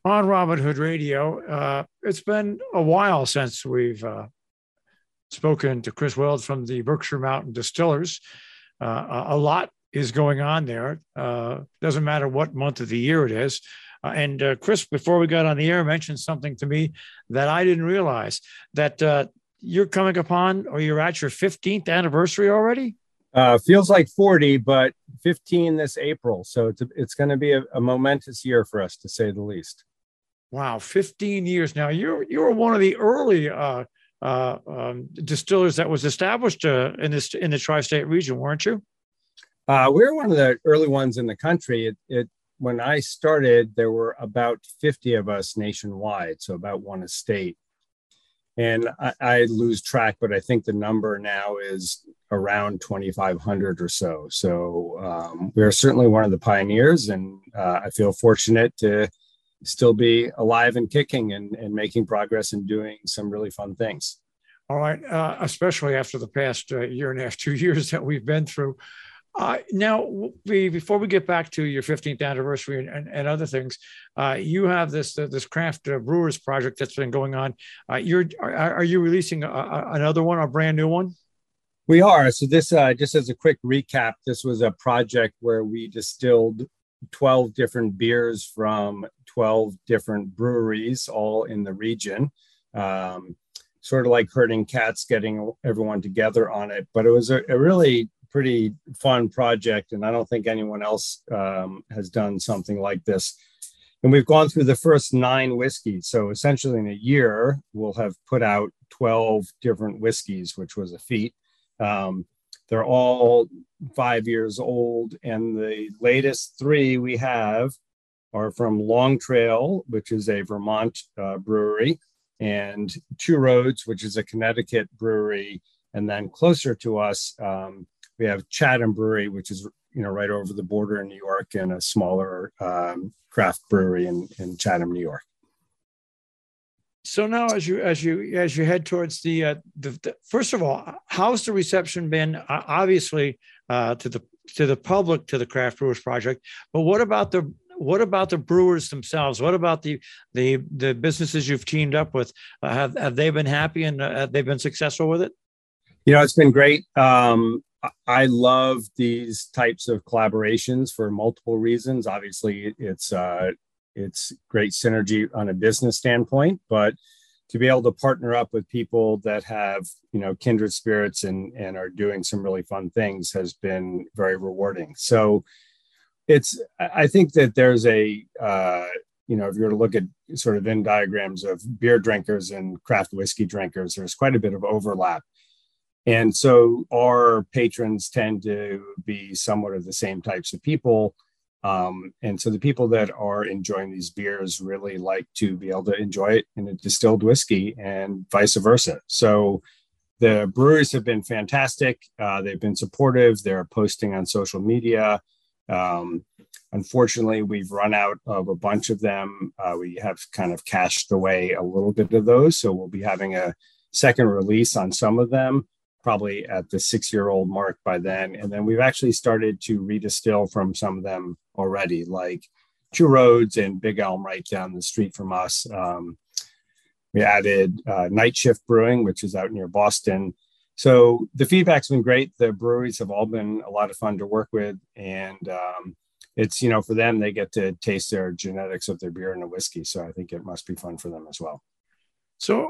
On Robin Hood Radio. It's been a while since we've spoken to Chris Weld from the Berkshire Mountain Distillers. A lot is going on there. Doesn't matter what month of the year it is. And Chris, before we got on the air, mentioned something to me that I didn't realize that you're coming upon or you're at your 15th anniversary already. Feels like 40, but 15 this April. So it's going to be a momentous year for us, to say the least. Wow, 15 years now. You're one of the early distillers that was established in the tri-state region, weren't you? We were one of the early ones in the country. It when I started, there were about 50 of us nationwide, so about one a state. And I lose track, but I think the number now is around 2,500 or so. So we are certainly one of the pioneers, and I feel fortunate to still be alive and kicking and making progress and doing some really fun things. All right, especially after the past year and a half, 2 years that we've been through. Now, before we get back to your 15th anniversary and other things, you have this craft brewers project that's been going on. Are you releasing another one, a brand new one? We are. So this, just as a quick recap, this was a project where we distilled 12 different beers from 12 different breweries, all in the region. Sort of like herding cats, getting everyone together on it. But it was a really pretty fun project, and I don't think anyone else has done something like this. And we've gone through the first 9 whiskeys. So essentially in a year, we'll have put out 12 different whiskeys, which was a feat. They're all 5 years old, and the latest 3 we have are from Long Trail, which is a Vermont brewery, and Two Roads, which is a Connecticut brewery. And then closer to us, we have Chatham Brewery, which is right over the border in New York, and a smaller craft brewery in Chatham, New York. So now, as you head towards the first of all, how's the reception been? Obviously, to the public, to the Craft Brewers Project, but what about the brewers themselves? What about the businesses you've teamed up with? Have they been happy and have they been successful with it? It's been great. I love these types of collaborations for multiple reasons. Obviously, it's great synergy on a business standpoint, but to be able to partner up with people that have kindred spirits and are doing some really fun things has been very rewarding. So I think that there's if you were to look at sort of Venn diagrams of beer drinkers and craft whiskey drinkers, there's quite a bit of overlap. And so our patrons tend to be somewhat of the same types of people. And so the people that are enjoying these beers really like to be able to enjoy it in a distilled whiskey and vice versa. So the breweries have been fantastic. They've been supportive. They're posting on social media. Unfortunately, we've run out of a bunch of them. We have kind of cached away a little bit of those. So we'll be having a second release on some of them, probably at the 6-year-old mark by then. And then we've actually started to redistill from some of them already, like Two Roads and Big Elm right down the street from us. We added Night Shift Brewing, which is out near Boston. So the feedback's been great. The breweries have all been a lot of fun to work with. And it's, for them, they get to taste their genetics of their beer and a whiskey. So I think it must be fun for them as well. So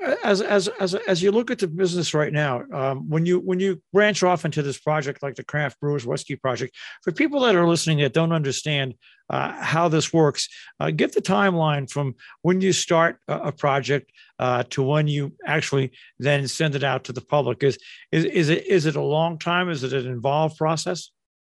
as you look at the business right now, when you branch off into this project like the Craft Brewers Whiskey Project, for people that are listening that don't understand how this works, give the timeline from when you start a project to when you actually then send it out to the public. Is it a long time? Is it an involved process?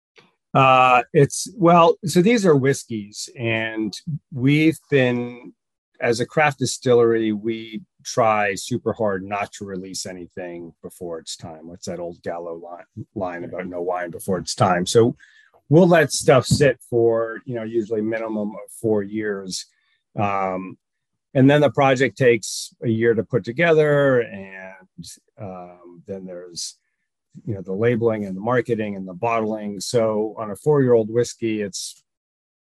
So these are whiskeys, and we've been, as a craft distillery, we try super hard not to release anything before it's time. What's that old Gallo line about no wine before it's time? So we'll let stuff sit for, usually minimum of 4 years. And then the project takes a year to put together. And then there's, the labeling and the marketing and the bottling. So on a 4-year-old whiskey, it's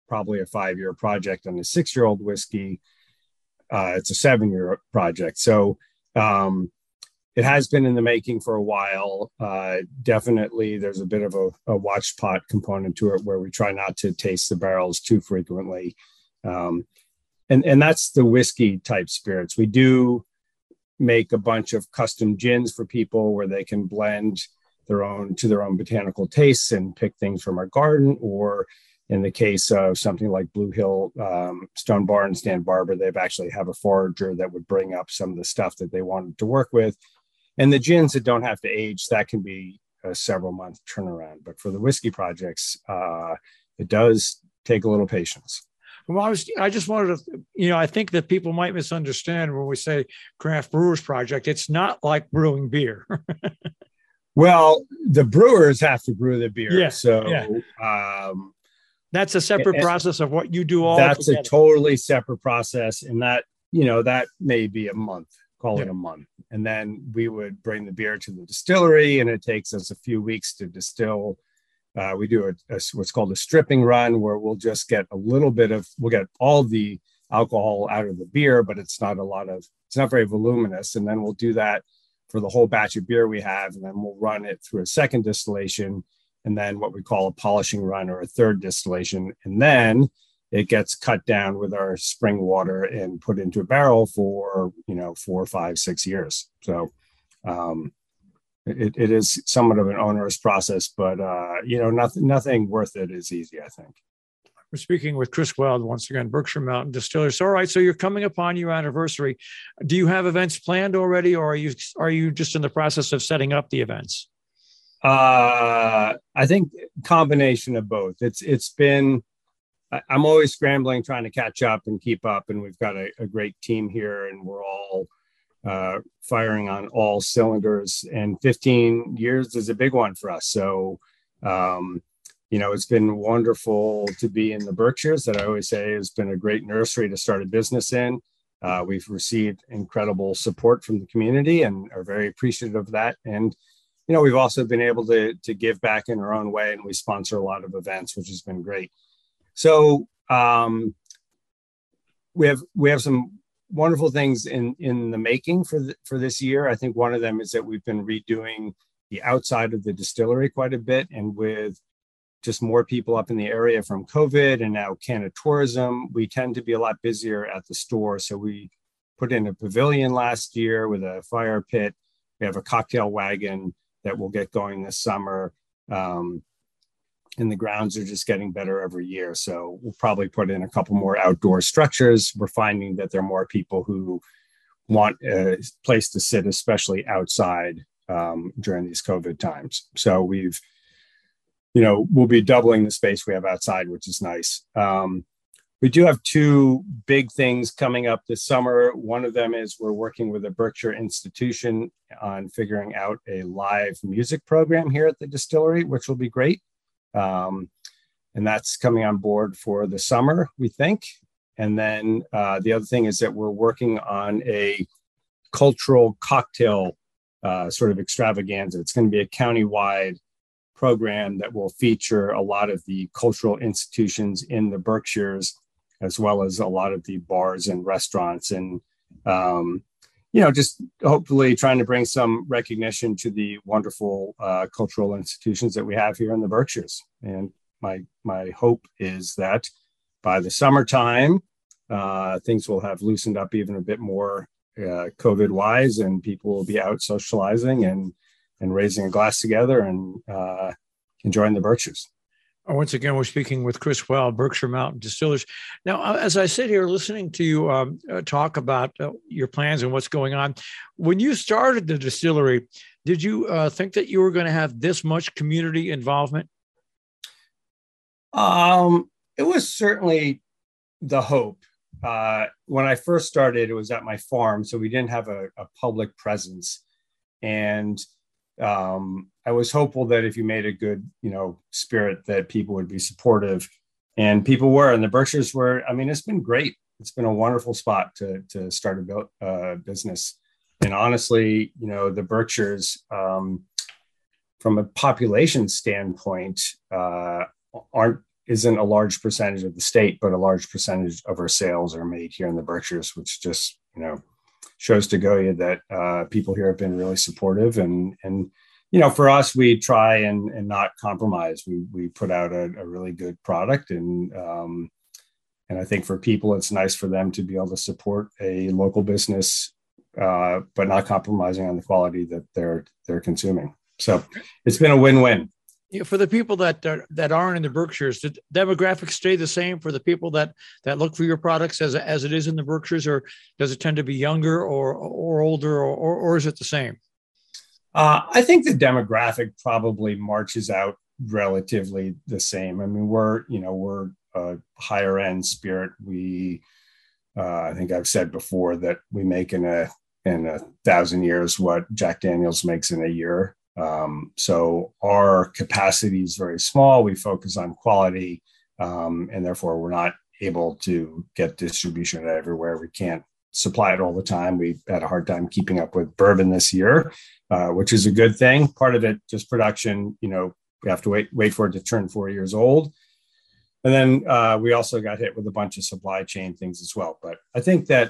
probably a 5-year project. On a 6-year-old whiskey, it's a 7-year project. So it has been in the making for a while. Definitely, there's a bit of a watch pot component to it where we try not to taste the barrels too frequently. And that's the whiskey type spirits. We do make a bunch of custom gins for people where they can blend their own botanical tastes and pick things from our garden, or in the case of something like Blue Hill Stone Barn and Stan Barber, they've actually have a forager that would bring up some of the stuff that they wanted to work with. And the gins that don't have to age, that can be a several month turnaround. But for the whiskey projects, it does take a little patience. Well, I just wanted to, I think that people might misunderstand when we say craft brewers project. It's not like brewing beer. Well, the brewers have to brew the beer. Yeah, so yeah. That's a separate process of what you do all That's together. A totally separate process. And that may be a month, call it a month. And then we would bring the beer to the distillery, and it takes us a few weeks to distill. We do what's called a stripping run, where we'll just get we'll get all the alcohol out of the beer, but it's not very voluminous. And then we'll do that for the whole batch of beer we have. And then we'll run it through a second distillation, and then what we call a polishing run, or a third distillation. And then it gets cut down with our spring water and put into a barrel for, 4, 5, 6 years. So, It is somewhat of an onerous process, but nothing worth it is easy, I think. We're speaking with Chris Weld, once again, Berkshire Mountain Distillers. All right, so you're coming upon your anniversary. Do you have events planned already, or are you just in the process of setting up the events? I think combination of both. It's been, I'm always scrambling, trying to catch up and keep up, and we've got a great team here, and we're all firing on all cylinders, and 15 years is a big one for us. So, it's been wonderful to be in the Berkshires. That I always say has been a great nursery to start a business in. We've received incredible support from the community and are very appreciative of that. And, we've also been able to give back in our own way, and we sponsor a lot of events, which has been great. So we have some wonderful things in the making for this year. I think one of them is that we've been redoing the outside of the distillery quite a bit, and with just more people up in the area from COVID and now Canada Tourism, we tend to be a lot busier at the store. So we put in a pavilion last year with a fire pit. We have a cocktail wagon that will get going this summer. And the grounds are just getting better every year. So we'll probably put in a couple more outdoor structures. We're finding that there are more people who want a place to sit, especially outside during these COVID times. So we'll be doubling the space we have outside, which is nice. We do have 2 big things coming up this summer. One of them is we're working with a Berkshire institution on figuring out a live music program here at the distillery, which will be great. And that's coming on board for the summer, we think. And then the other thing is that we're working on a cultural cocktail sort of extravaganza. It's going to be a countywide program that will feature a lot of the cultural institutions in the Berkshires, as well as a lot of the bars and restaurants, and just hopefully trying to bring some recognition to the wonderful cultural institutions that we have here in the Berkshires. And my hope is that by the summertime, things will have loosened up even a bit more COVID wise, and people will be out socializing and raising a glass together and enjoying the Berkshires. Once again, we're speaking with Chris Weld, Berkshire Mountain Distillers. Now, as I sit here listening to you talk about your plans and what's going on, when you started the distillery, did you think that you were going to have this much community involvement? It was certainly the hope. When I first started, it was at my farm, so we didn't have a public presence. And I was hopeful that if you made a good, spirit, that people would be supportive, and people were. And the Berkshires were. I mean, it's been great. It's been a wonderful spot to start a business. And honestly, the Berkshires, from a population standpoint, aren't isn't a large percentage of the state, but a large percentage of our sales are made here in the Berkshires, which just, shows to go you that people here have been really supportive. And for us, we try and not compromise. We put out a really good product, and I think for people, it's nice for them to be able to support a local business, but not compromising on the quality that they're consuming. So it's been a win-win. For the people that aren't in the Berkshires, did demographics stay the same for the people that look for your products as it is in the Berkshires, or does it tend to be younger or older, or is it the same? I think the demographic probably marches out relatively the same. I mean, we're a higher end spirit. I think I've said before that we make in a 1,000 years what Jack Daniel's makes in a year. So our capacity is very small. We focus on quality, and therefore we're not able to get distribution everywhere. We can't supply it all the time. We had a hard time keeping up with bourbon this year, which is a good thing. Part of it, just production, we have to wait for it to turn 4 years old. And then we also got hit with a bunch of supply chain things as well. But I think that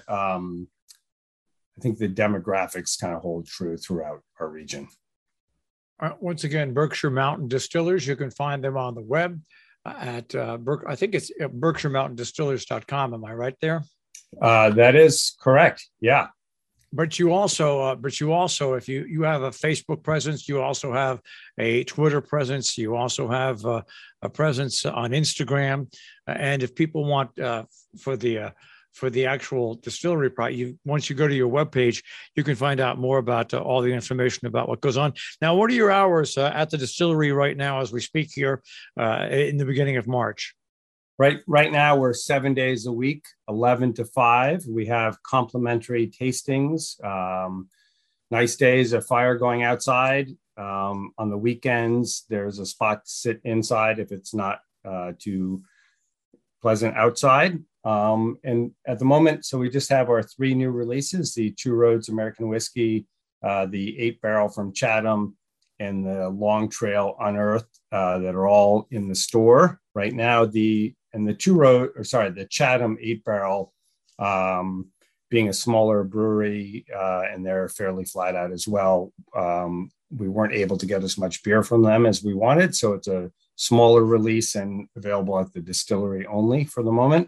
the demographics kind of hold true throughout our region. Once again, Berkshire Mountain Distillers. You can find them on the web at I think it's BerkshireMountainDistillers.com. Am I right there? That is correct. Yeah. But you also, if you have a Facebook presence, you also have a Twitter presence, you also have a presence on Instagram, and if people want for the actual distillery product, once you go to your webpage, you can find out more about all the information about what goes on. Now, what are your hours at the distillery right now as we speak here in the beginning of March? Right now, we're 7 days a week, 11 to 5. We have complimentary tastings, nice days, a fire going outside. On the weekends, there's a spot to sit inside if it's not too pleasant outside. And at the moment, so we just have our 3 new releases, the Two Roads American Whiskey, the 8-barrel from Chatham, and the Long Trail Unearthed that are all in the store right now. The Chatham 8-barrel being a smaller brewery, and they're fairly flat out as well. We weren't able to get as much beer from them as we wanted, so it's a smaller release and available at the distillery only for the moment.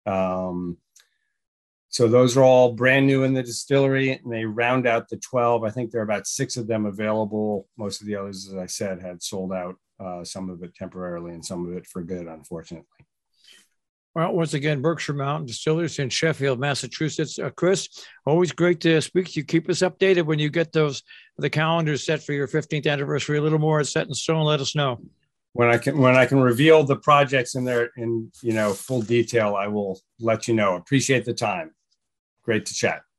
So those are all brand new in the distillery, and they round out the 12. I think there are about 6 of them available. Most of the others, as I said, had sold out, some of it temporarily and some of it for good, unfortunately. Well, once again, Berkshire Mountain Distillers in Sheffield, Massachusetts. Chris, always great to speak to you. Keep us updated when you get the calendars set for your 15th anniversary. A little more set in stone. Let us know. When I can reveal the projects in full detail, I will let you know. Appreciate the time. Great to chat.